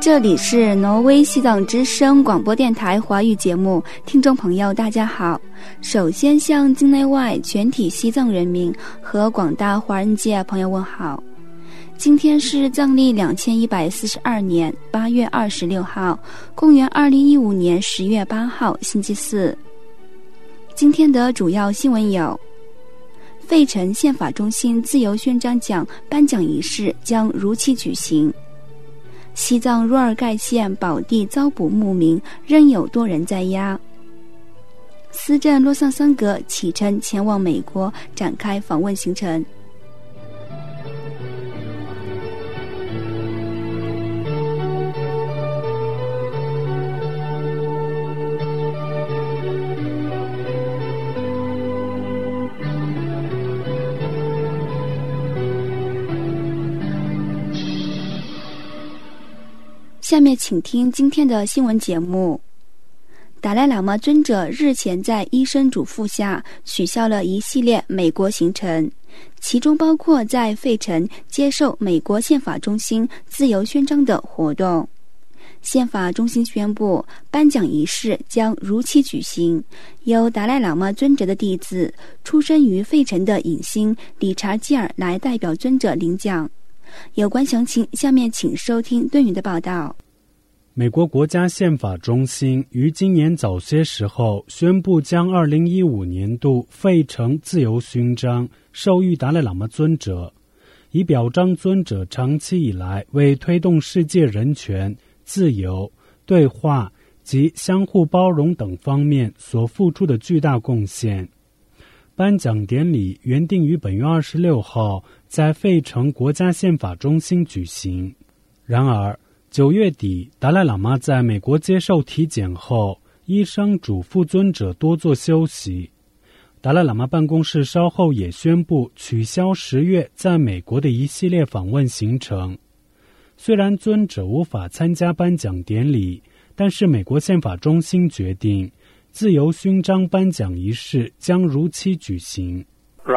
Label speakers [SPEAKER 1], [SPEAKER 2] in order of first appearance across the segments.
[SPEAKER 1] 这里是挪威西藏之声广播电台华语节目，听众朋友大家好。首先向境内外全体西藏人民和广大华人界朋友问好。今天是藏历2142年8月26号，公元2015年10月8号，星期四。今天的主要新闻有：费城宪法中心自由勋章奖颁奖仪式将如期举行；西藏若尔盖县宝地遭捕牧民仍有多人在押；司政洛桑桑格启程前往美国展开访问行程。下面请听今天的新闻节目。达赖喇嘛尊者日前在医生嘱咐下取消了一系列美国行程，其中包括在费城接受美国宪法中心自由勋章的活动。宪法中心宣布，颁奖仪式将如期举行，由达赖喇嘛尊者的弟子、出生于费城的影星理查基尔来代表尊者领奖。有关详情，下面请收听顿语的报道。
[SPEAKER 2] 美国国家宪法中心于今年早些时候宣布，将2015年度费城自由勋章授予达赖喇嘛尊者，以表彰尊者长期以来为推动世界人权、自由、对话及相互包容等方面所付出的巨大贡献。颁奖典礼原定于本月26号在费城国家宪法中心举行，然而9月底达赖喇嘛在美国接受体检后，医生嘱咐尊者多做休息。达赖喇嘛办公室稍后也宣布取消10月在美国的一系列访问行程。虽然尊者无法参加颁奖典礼，但是美国宪法中心决定自由勋章颁奖仪式将如期举行。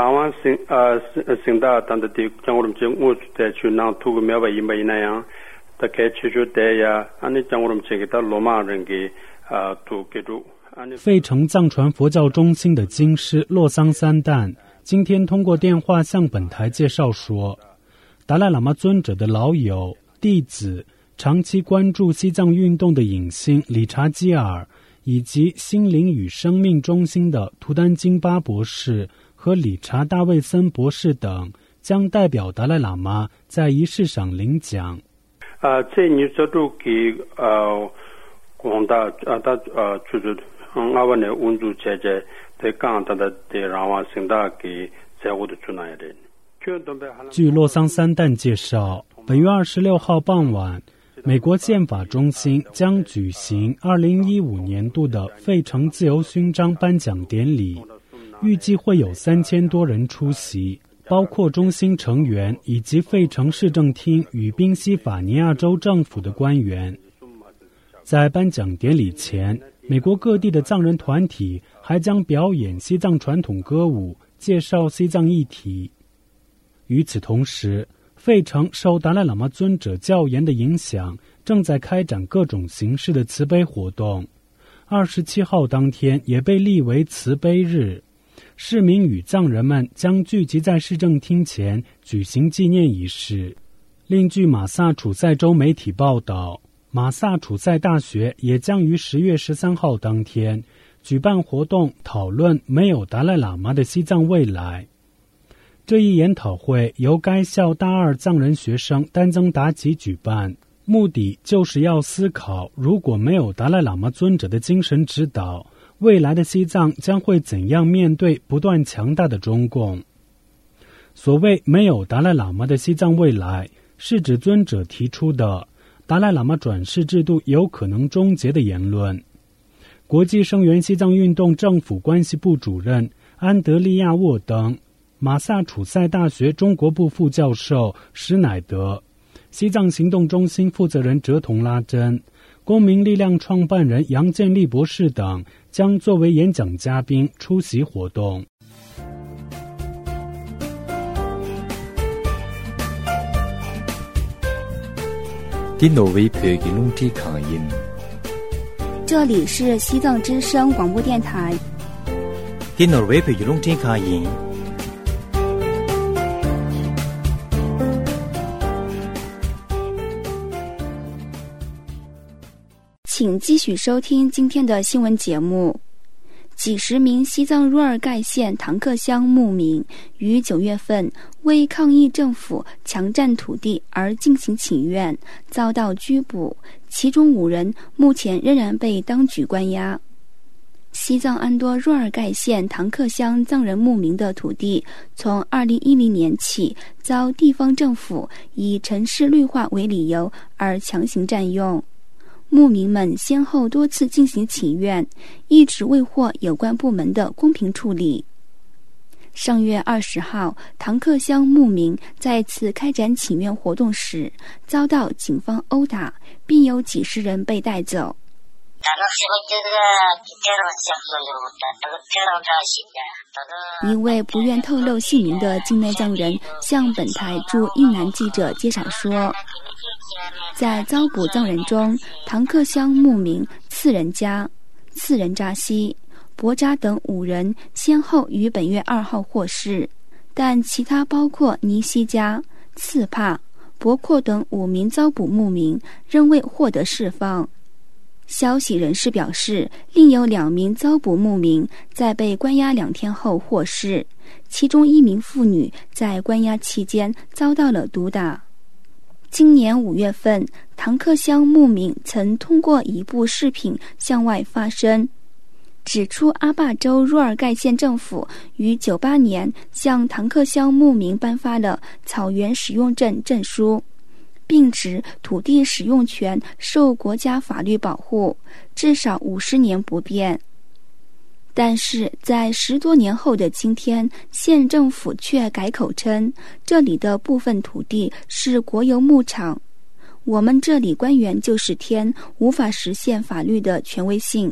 [SPEAKER 2] 费城藏传佛教中心的经师洛桑三旦今天通过电话向本台介绍说，达赖喇嘛尊者的老友、弟子、长期关注西藏运动的影星理查基尔，以及心灵与生命中心的图丹金巴博士和理查大卫森博士等，将代表达赖喇嘛在仪式上领奖。
[SPEAKER 3] 这你这都给广大就是阿万的温度姐姐在港大的让我现在给在我的出来的。
[SPEAKER 2] 据洛桑三旦介绍，本月26号傍晚，美国宪法中心将举行2015年度的费城自由勋章颁奖典礼，预计会有3000多人出席，包括中心成员以及费城市政厅与宾夕法尼亚州政府的官员。在颁奖典礼前，美国各地的藏人团体还将表演西藏传统歌舞，介绍西藏议题。与此同时，费城受达赖喇嘛尊者教言的影响，正在开展各种形式的慈悲活动。27号当天也被立为慈悲日，市民与藏人们将聚集在市政厅前举行纪念仪式。另据马萨诸塞州媒体报道，马萨诸塞大学也将于10月13号当天举办活动，讨论没有达赖喇嘛的西藏未来。这一研讨会由该校大二藏人学生丹增达吉举办，目的就是要思考，如果没有达赖喇嘛尊者的精神指导，未来的西藏将会怎样面对不断强大的中共。所谓没有达赖喇嘛的西藏未来，是指尊者提出的达赖喇嘛转世制度有可能终结的言论。国际声援西藏运动政府关系部主任安德利亚沃登、马萨诸塞大学中国部副教授施乃德、西藏行动中心负责人哲同拉珍、公民力量创办人杨建立博士等将作为演讲嘉宾出席活动。
[SPEAKER 4] 啲挪威培嘅龙体抗音。
[SPEAKER 1] 这里是西藏之声广播电台。
[SPEAKER 4] 啲挪威培嘅龙体抗音。
[SPEAKER 1] 请继续收听今天的新闻节目。几十名西藏若尔盖县唐克乡牧民于9月份为抗议政府强占土地而进行请愿，遭到拘捕，其中5人目前仍然被当局关押。西藏安多若尔盖县唐克乡藏人牧民的土地从2010年起遭地方政府以城市绿化为理由而强行占用。牧民们先后多次进行请愿，一直未获有关部门的公平处理。上月20号，唐克乡牧民再次开展请愿活动时，遭到警方殴打，并有几十人被带走。一位不愿透露姓名的境内藏人向本台驻印南记者介绍说，在遭捕藏人中，唐克乡牧民次仁家、次仁扎西、博扎等5人先后于本月2号获释，但其他包括尼西家、次帕、博阔等5名遭捕牧民仍未获得释放。消息人士表示，另有2名遭捕牧民在被关押2天后获释，其中1名妇女在关押期间遭到了毒打。今年5月份，唐克乡牧民曾通过一部视频向外发声，指出阿坝州若尔盖县政府于98年向唐克乡牧民颁发了草原使用证证书，并指土地使用权受国家法律保护，至少50年不变。但是在10多年后的今天，县政府却改口称这里的部分土地是国有牧场，我们这里官员就是天，无法实现法律的权威性。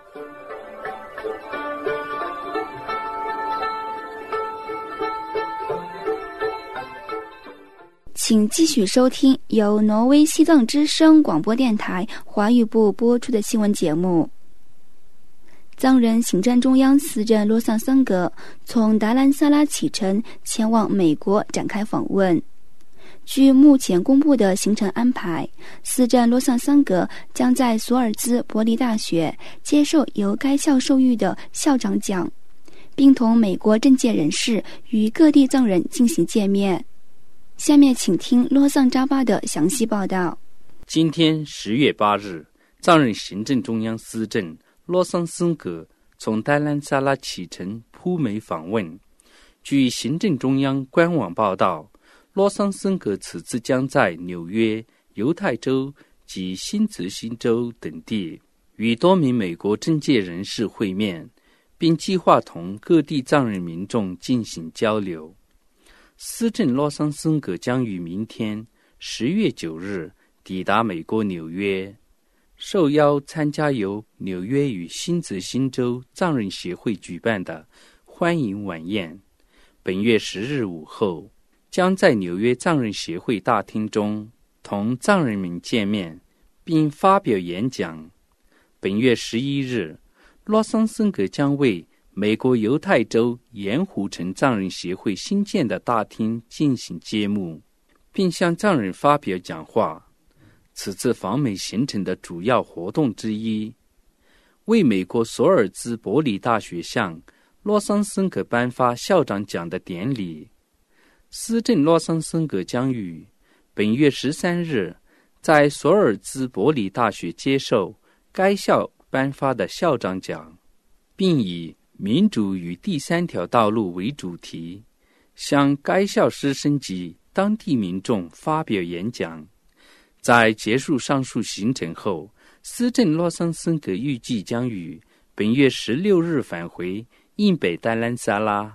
[SPEAKER 1] 请继续收听由挪威西藏之声广播电台华语部播出的新闻节目。藏人行政中央司政洛桑森格从达兰萨拉启程前往美国展开访问。据目前公布的行程安排，司政洛桑森格将在索尔兹伯里大学接受由该校授予的校长奖，并同美国政界人士与各地藏人进行见面。下面请听洛桑扎巴的详细报道。
[SPEAKER 5] 今天10月8日，藏人行政中央司政洛桑森格从达兰萨拉启程赴美访问。据行政中央官网报道，洛桑森格此次将在纽约、犹太州及新泽西州等地与多名美国政界人士会面，并计划同各地藏人民众进行交流。司政洛桑森格将于明天10月9日抵达美国纽约，受邀参加由纽约与新泽西州藏人协会举办的欢迎晚宴。本月10日午后，将在纽约藏人协会大厅中同藏人们见面，并发表演讲。本月11日，洛桑森格将为美国犹太州盐湖城藏人协会新建的大厅进行揭幕，并向藏人发表讲话。此次访美行程的主要活动之一，为美国索尔兹伯里大学向洛桑森格颁发校长奖的典礼。司政洛桑森格将于本月13日在索尔兹伯里大学接受该校颁发的校长奖，并以民主与第3条道路为主题，向该校师生及当地民众发表演讲。在结束上述行程后，司政洛桑森格预计将于本月16日返回印北达兰萨拉。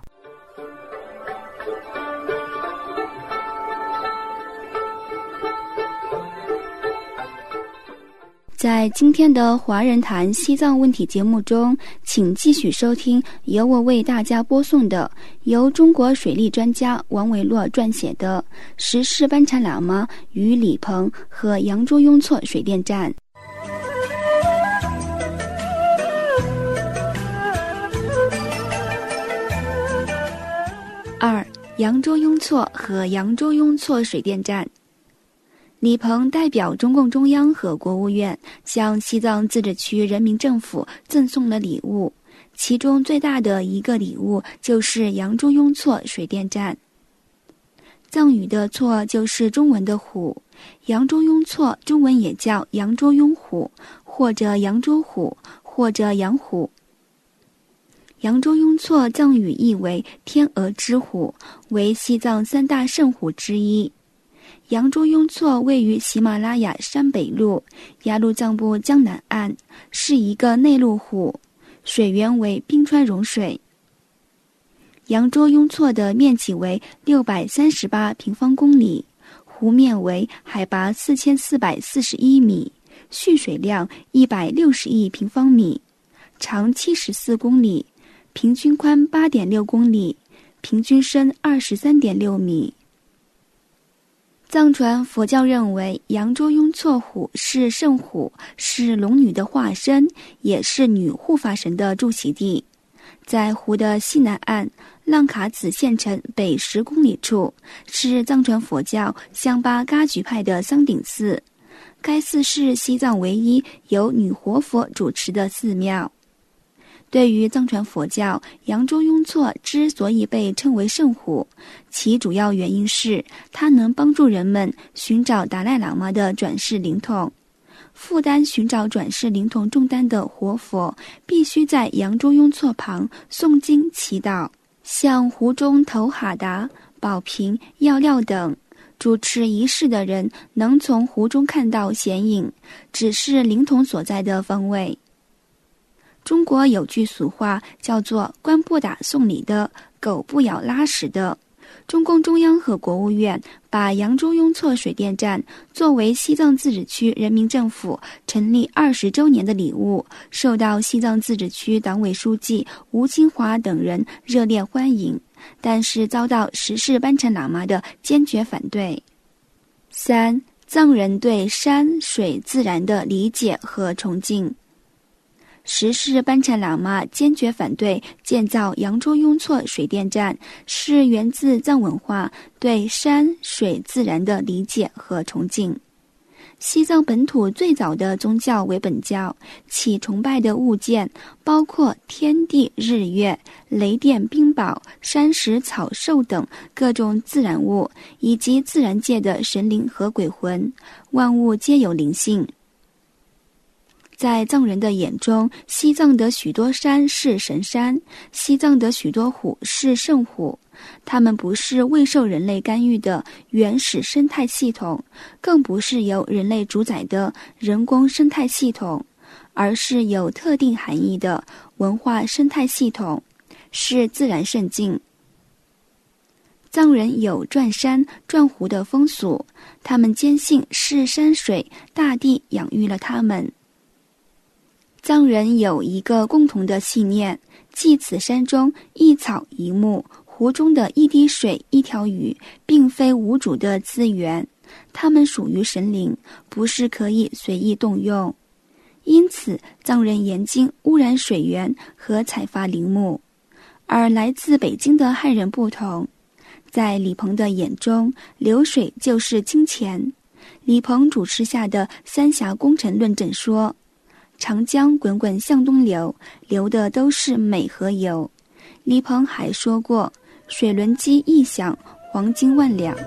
[SPEAKER 1] 在在今天的华人谈西藏问题节目中，请继续收听由我为大家播送的由中国水利专家王维洛撰写的《时事班禅喇嘛与李鹏和扬州雍措水电站》。2. 扬州雍措和扬州雍措水电站。李鹏代表中共中央和国务院向西藏自治区人民政府赠送了礼物，其中最大的一个礼物就是扬州雍措水电站。藏语的措就是中文的虎，扬州雍措中文也叫扬州雍虎，或者扬州虎，或者羊虎。扬州雍措藏语意为天鹅之虎，为西藏3大圣虎之一。扬州雍措位于喜马拉雅山北麓雅鲁藏布江南岸，是一个内陆湖，水源为冰川融水。扬州雍措的面积为638平方公里，湖面为海拔4441米，蓄水量160亿平方米，长74公里，平均宽8.6公里，平均深23.6米。藏传佛教认为扬州雍措虎是圣虎，是龙女的化身，也是女护法神的住席地。在湖的西南岸浪卡子县城北10公里处，是藏传佛教香巴嘎举派的桑顶寺，该寺是西藏唯一由女活佛主持的寺庙。对于藏传佛教，扬州雍措之所以被称为圣虎，其主要原因是它能帮助人们寻找达赖喇嘛的转世灵童。负担寻找转世灵童重担的活佛必须在扬州雍措旁诵经祈祷，像湖中头哈达、宝瓶、药料等主持仪式的人能从湖中看到显影，指示灵童所在的方位。中国有句俗话叫做官不打送礼的，狗不咬拉屎的。中共中央和国务院把扬州雍措水电站作为西藏自治区人民政府成立20周年的礼物，受到西藏自治区党委书记吴清华等人热烈欢迎，但是遭到时事班禅喇嘛的坚决反对。3. 藏人对山水自然的理解和崇敬。时事班禅喇嘛坚决反对建造扬州雍措水电站，是源自藏文化对山水自然的理解和崇敬。西藏本土最早的宗教为本教，其崇拜的物件包括天地日月、雷电冰雹、山石草兽等各种自然物，以及自然界的神灵和鬼魂，万物皆有灵性。在藏人的眼中，西藏的许多山是神山，西藏的许多虎是圣虎，它们不是未受人类干预的原始生态系统，更不是由人类主宰的人工生态系统，而是有特定含义的文化生态系统，是自然圣境。藏人有转山转湖的风俗，他们坚信是山水大地养育了他们。藏人有一个共同的信念，即此山中一草一木，湖中的一滴水一条鱼，并非无主的资源，它们属于神灵，不是可以随意动用。因此藏人严禁污染水源和采伐林木。而来自北京的汉人不同，在李鹏的眼中，流水就是金钱。李鹏主持下的三峡工程论证说，长江滚滚向东流，流的都是镁和油。李鹏还说过，水轮机一响，黄金万两。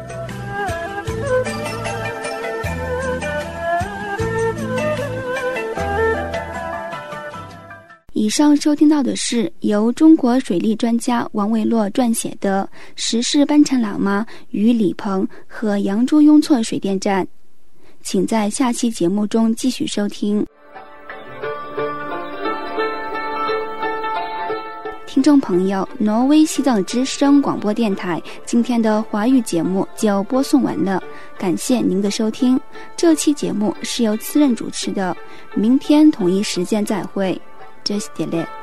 [SPEAKER 1] 以上收听到的是由中国水利专家王维洛撰写的《时事班禅喇嘛与李鹏和扬州雍措水电站》，请在下期节目中继续收听。 听众朋友，挪威西藏之声广播电台今天的华语节目就播送完了，感谢您的收听。这期节目是由次任主持的，明天同一时间再会，这是点嘞。